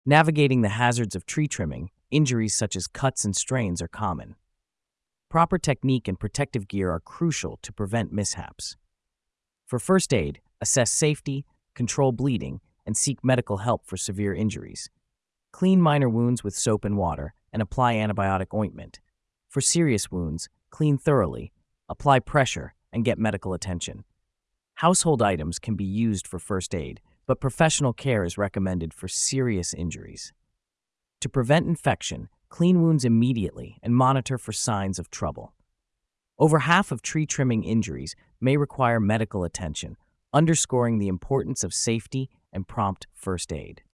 Navigating the hazards of tree trimming, injuries such as cuts and strains are common. Proper technique and protective gear are crucial to prevent mishaps. For first aid, assess safety, control bleeding, and seek medical help for severe injuries. Clean minor wounds with soap and water and apply antibiotic ointment. For serious wounds, clean thoroughly, apply pressure, and get medical attention. Household items can be used for first aid, but professional care is recommended for serious injuries. To prevent infection, clean wounds immediately and monitor for signs of trouble. Over half of tree trimming injuries may require medical attention, underscoring the importance of safety and prompt first aid.